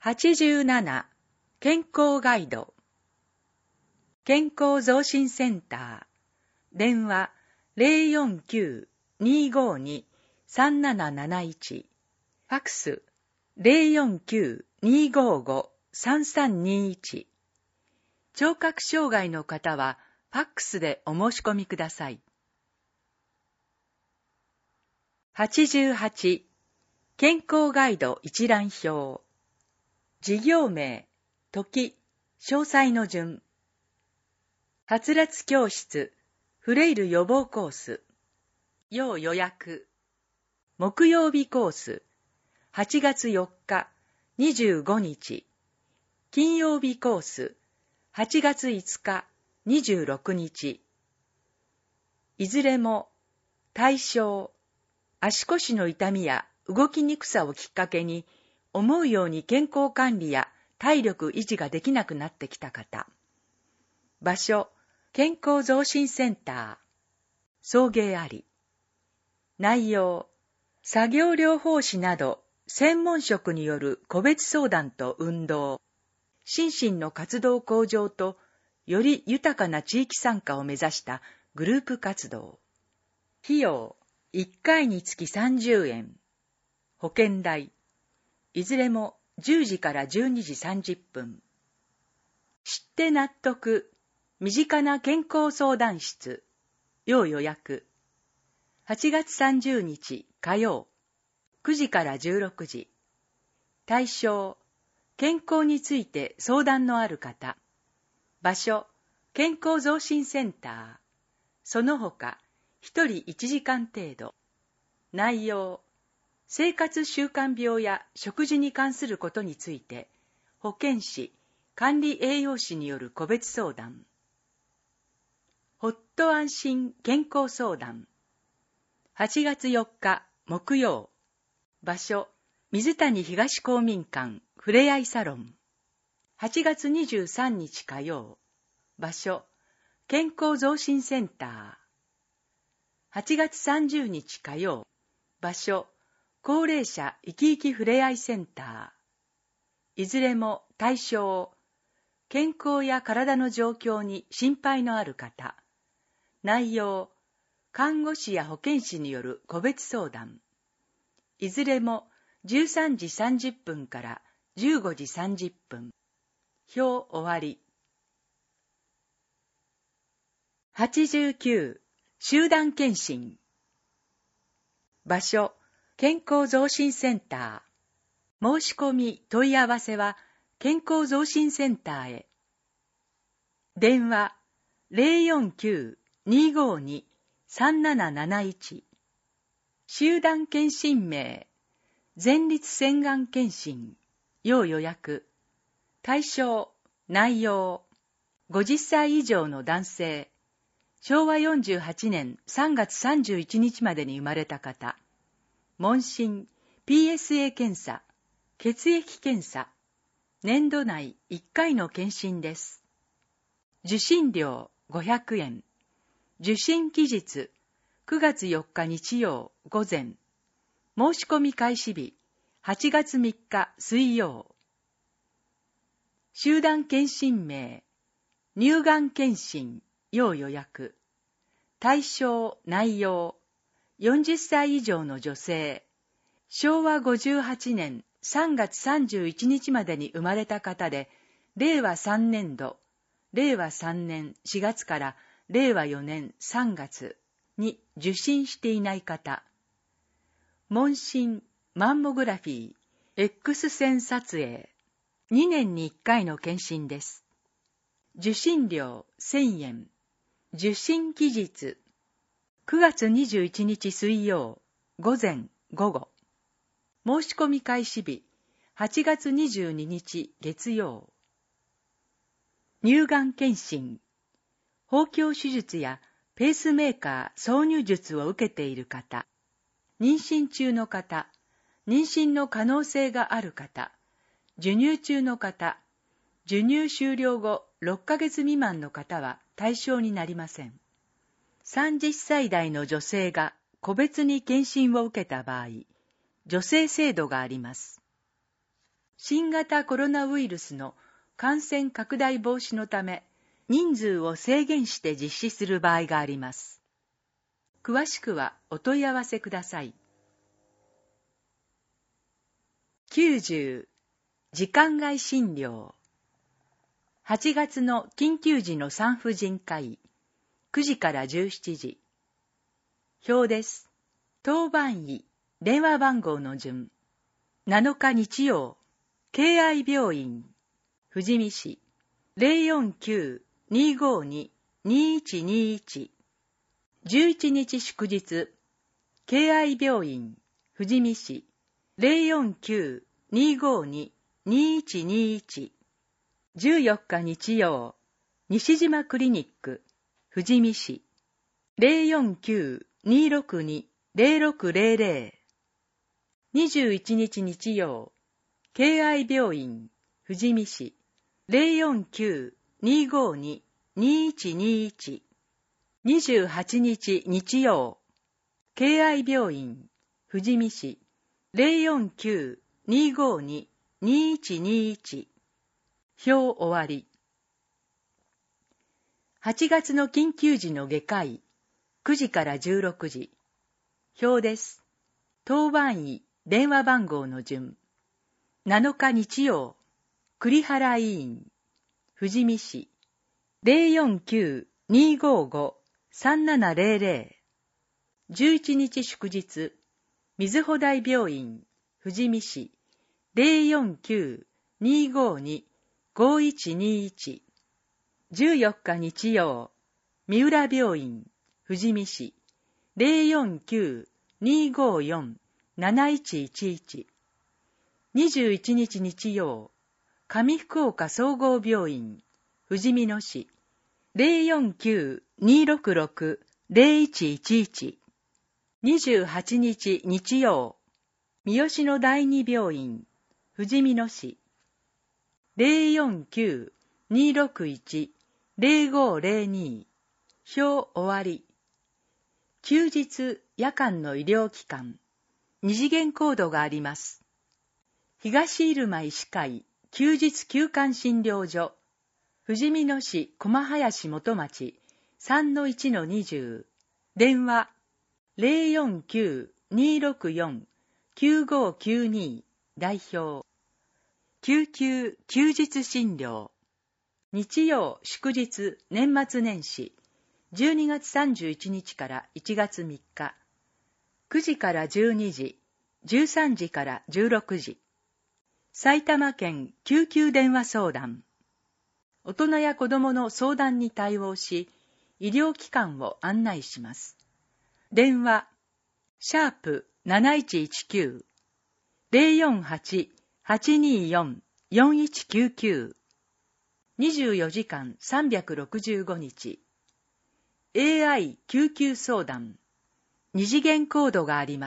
87. 健康ガイド。健康増進センター。電話 049-252-3771。ファクス 049-255-3321。聴覚障害の方はファックスでお申し込みください。88. 健康ガイド一覧表。事業名、時、詳細の順。はつらつ教室、フレイル予防コース。要予約。木曜日コース、8月4日、25日。金曜日コース、8月5日、26日。いずれも、対象、足腰の痛みや動きにくさをきっかけに、思うように健康管理や体力維持ができなくなってきた方。場所、健康増進センター。送迎あり。内容、作業療法士など専門職による個別相談と運動。心身の活動向上とより豊かな地域参加を目指したグループ活動。費用、1回につき30円。保険代。いずれも10時から12時30分。知って納得、身近な健康相談室。要予約。8月30日火曜、9時から16時。対象、健康について相談のある方。場所、健康増進センター。その他、1人1時間程度。内容、生活習慣病や食事に関することについて、保健師、管理栄養士による個別相談。ほっと安心健康相談。8月4日木曜。場所、水谷東公民館ふれあいサロン。8月23日火曜。場所、健康増進センター。8月30日火曜。場所、高齢者生き生きふれあいセンター。いずれも対象、健康や体の状況に心配のある方。内容、看護師や保健師による個別相談。いずれも13時30分から15時30分。表終わり。89. 集団検診。場所、健康増進センター。申し込み問い合わせは健康増進センターへ。電話 049-252-3771。集団検診名、前立腺がん検診。要予約。対象、内容、50歳以上の男性。昭和48年3月31日までに生まれた方。問診、PSA 検査、血液検査。年度内1回の検診です。受診料500円。受診期日、9月4日日曜午前。申し込み開始日、8月3日水曜。集団検診名、乳がん検診。要予約。対象、内容、40歳以上の女性。昭和58年3月31日までに生まれた方で、令和3年度、令和3年4月から令和4年3月に受診していない方。問診、マンモグラフィー、X 線撮影。2年に1回の検診です。受診料1000円。受診期日、9月21日水曜、午前、午後。申し込み開始日、8月22日月曜。乳がん検診。包協手術やペースメーカー挿入術を受けている方。妊娠中の方。妊娠の可能性がある方。授乳中の方。授乳終了後6ヶ月未満の方は対象になりません。30歳代の女性が個別に検診を受けた場合、助成制度があります。 新型コロナウイルスの感染拡大防止のため、人数を制限して実施する場合があります。詳しくはお問い合わせください。90、時間外診療。8月の緊急時の産婦人科医、9時から17時。表です。当番医、電話番号の順。7日日曜、敬愛病院、富士見市、049-252-2121。11日祝日、敬愛病院、富士見市、049-252-2121。14日日曜、西島クリニック、富士見市、049-262-0600。21日日曜、敬愛病院、富士見市、049-252-2121。28日日曜、敬愛病院、富士見市、049-252-2121。表終わり。8月の緊急時の外科医、9時から16時。表です。当番医、電話番号の順。7日日曜、栗原医院、富士見市、049-255-3700。11日祝日、瑞穂台病院、富士見市、049-252-5121。14日日曜、三浦病院、富士見市、049-254-7111。21日日曜、上福岡総合病院、富士見野市、049-266-0111。28日日曜、三好野第二病院、富士見野市、049-261-0502。表終わり。休日、夜間の医療機関、二次元コードがあります。東入間医師会休日休館診療所、富士見野市駒林元町 3-1-20。電話 049-264-9592。代表。救急休日診療。日曜祝日年末年始、12月31日から1月3日。9時から12時、13時から16時。埼玉県救急電話相談。大人や子供の相談に対応し、医療機関を案内します。電話、#7119、048-824-4199。24時間365日。AI 救急相談。二次元コードがあります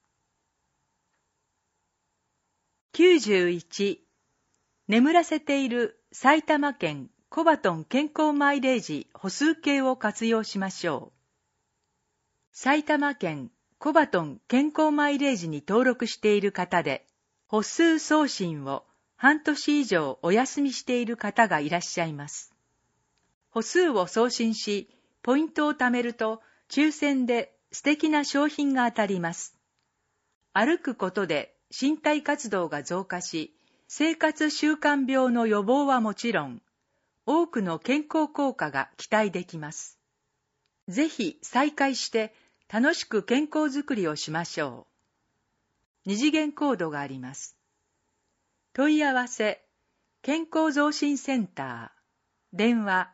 。91、眠らせている埼玉県コバトン健康マイレージ歩数計を活用しましょう。埼玉県コバトン健康マイレージに登録している方で、歩数送信を半年以上お休みしている方がいらっしゃいます。歩数を送信し、ポイントを貯めると、抽選で素敵な商品が当たります。歩くことで身体活動が増加し、生活習慣病の予防はもちろん、多くの健康効果が期待できます。ぜひ再開して楽しく健康づくりをしましょう。二次元コードがあります。問い合わせ、健康増進センター、電話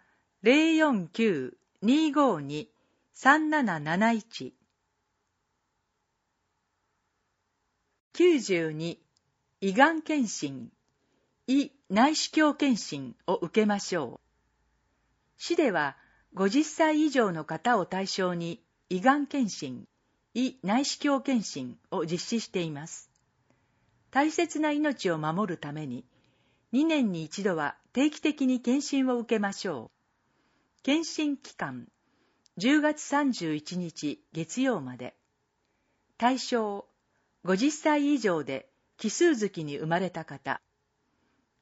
049-252-3771。92、胃がん検診、胃内視鏡検診を受けましょう。市では50歳以上の方を対象に胃がん検診、胃内視鏡検診を実施しています。大切な命を守るために、2年に一度は定期的に検診を受けましょう。検診期間、10月31日月曜まで。対象、50歳以上で奇数月に生まれた方。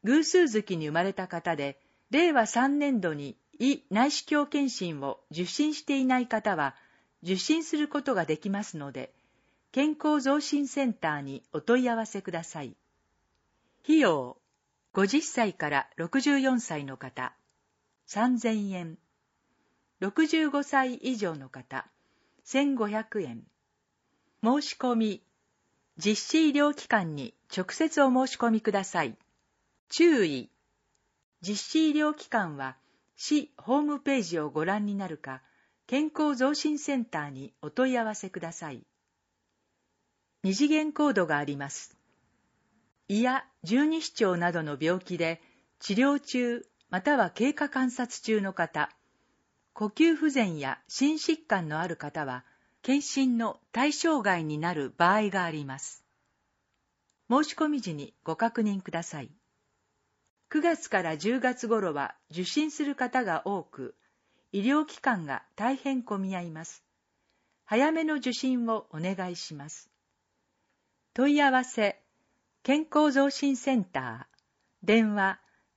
偶数月に生まれた方で、令和3年度に医内視鏡検診を受診していない方は、受診することができますので、健康増進センターにお問い合わせください。費用、50歳から64歳の方、3000円。65歳以上の方、1500円。申し込み、実施医療機関に直接お申し込みください。注意、実施医療機関は市ホームページをご覧になるか、健康増進センターにお問い合わせください。二次元コードがあります。胃や十二指腸などの病気で治療中または経過観察中の方、呼吸不全や心疾患のある方は、検診の対象外になる場合があります。申し込み時にご確認ください。9月から10月頃は受診する方が多く、医療機関が大変混み合います。早めの受診をお願いします。問い合わせ、健康増進センター、電話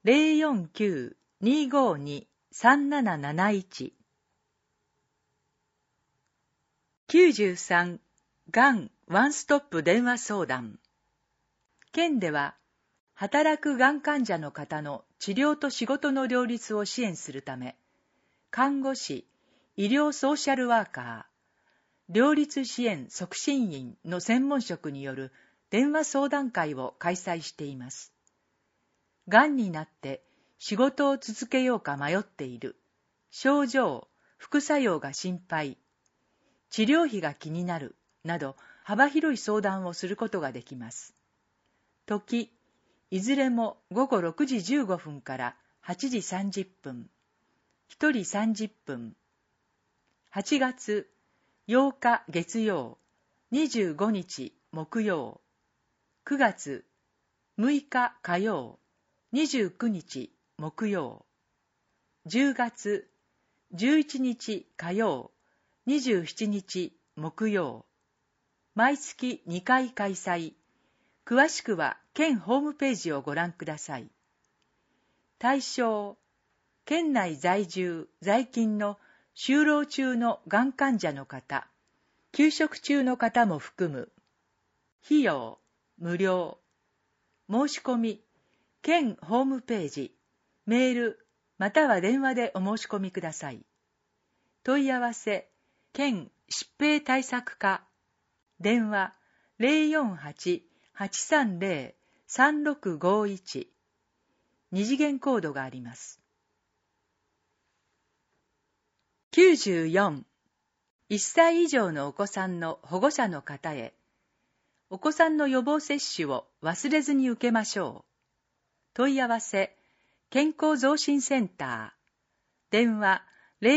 049-252-3771。93、がんワンストップ電話相談。県では、働くがん患者の方の治療と仕事の両立を支援するため、看護師、医療ソーシャルワーカー、両立支援促進員の専門職による電話相談会を開催しています。がんになって仕事を続けようか迷っている、症状、副作用が心配、治療費が気になるなど幅広い相談をすることができます。時、いずれも午後6時15分から8時30分、1人30分。8月8日月曜、25日木曜、9月6日火曜、29日木曜、10月11日火曜、27日木曜、毎月2回開催。詳しくは県ホームページをご覧ください。対象、県内在住・在勤の就労中のがん患者の方、休職中の方も含む。費用、無料。申し込み、県ホームページ、メール、または電話でお申し込みください。問い合わせ、県疾病対策課、電話 048-830-3651。二次元コードがあります。94、1歳以上のお子さんの保護者の方へ、お子さんの予防接種を忘れずに受けましょう。問い合わせ、健康増進センター、電話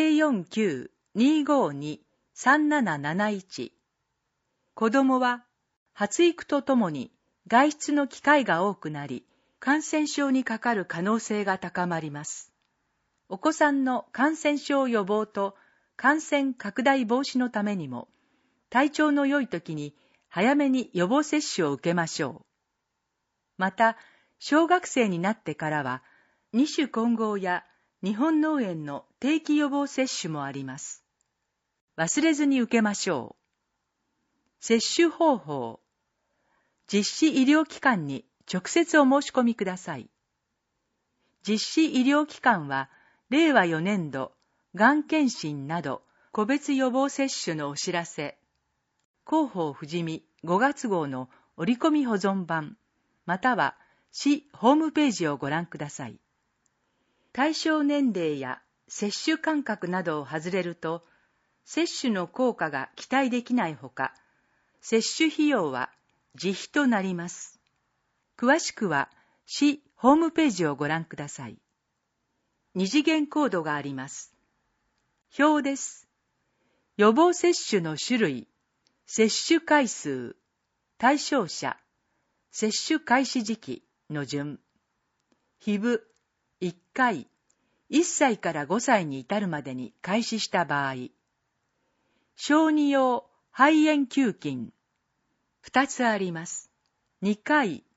049-252-3771。子どもは発育とともに外出の機会が多くなり、感染症にかかる可能性が高まります。お子さんの感染症予防と感染拡大防止のためにも、体調の良い時に早めに予防接種を受けましょう。また、小学生になってからは、二種混合や日本脳炎の定期予防接種もあります。忘れずに受けましょう。接種方法。実施医療機関に直接お申し込みください。実施医療機関は、令和4年度、がん検診など個別予防接種のお知らせ、広報ふじみ5月号の折り込み保存版、または市ホームページをご覧ください。対象年齢や接種間隔などを外れると、接種の効果が期待できないほか、接種費用は自費となります。詳しくは市ホームページをご覧ください。二次元コードがあります。表です。予防接種の種類、接種回数、対象者、接種開始時期の順。非部、1回、1歳から5歳に至るまでに開始した場合。小児用肺炎球菌、2つあります。2回、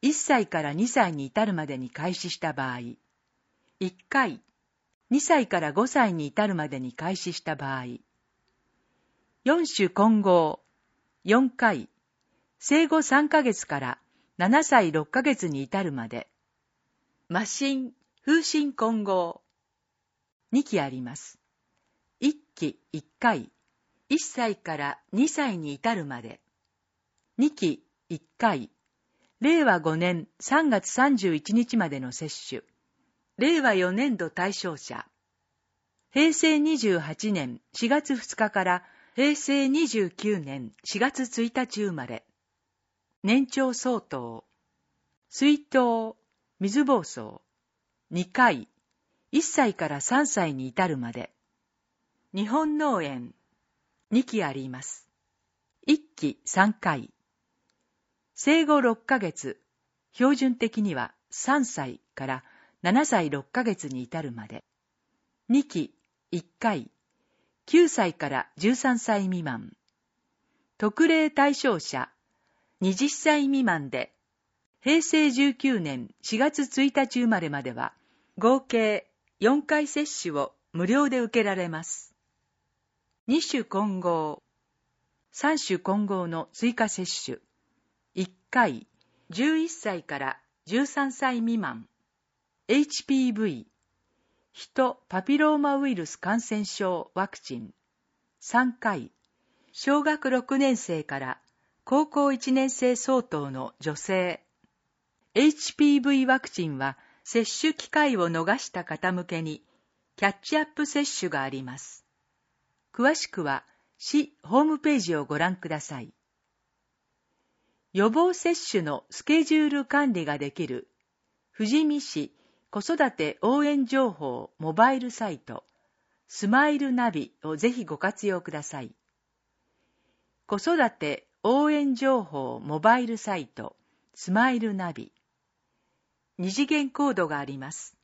1歳から2歳に至るまでに開始した場合、1回、2歳から5歳に至るまでに開始した場合、4種混合、4回、生後3ヶ月から7歳6ヶ月に至るまで、麻疹、風疹混合、2期あります。1期1回、1歳から2歳に至るまで、2期1回、令和5年3月31日までの接種、令和4年度対象者、平成28年4月2日から平成29年4月1日生まれ、年長相当、水筒、水疱瘡、2回、1歳から3歳に至るまで、日本脳炎、2期あります。1期3回、生後6ヶ月、標準的には3歳から7歳6ヶ月に至るまで、2期1回、9歳から13歳未満、特例対象者、20歳未満で、平成19年4月1日生まれまでは、合計4回接種を無料で受けられます。2種混合、3種混合の追加接種、1回、11歳から13歳未満、HPV、ヒトパピローマウイルス感染症ワクチン、3回、小学6年生から高校1年生相当の女性、HPV ワクチンは接種機会を逃した方向けにキャッチアップ接種があります。詳しくは市ホームページをご覧ください。予防接種のスケジュール管理ができる富士見市子育て応援情報モバイルサイトスマイルナビをぜひご活用ください。子育て応援情報モバイルサイトスマイルナビ、2次元コードがあります。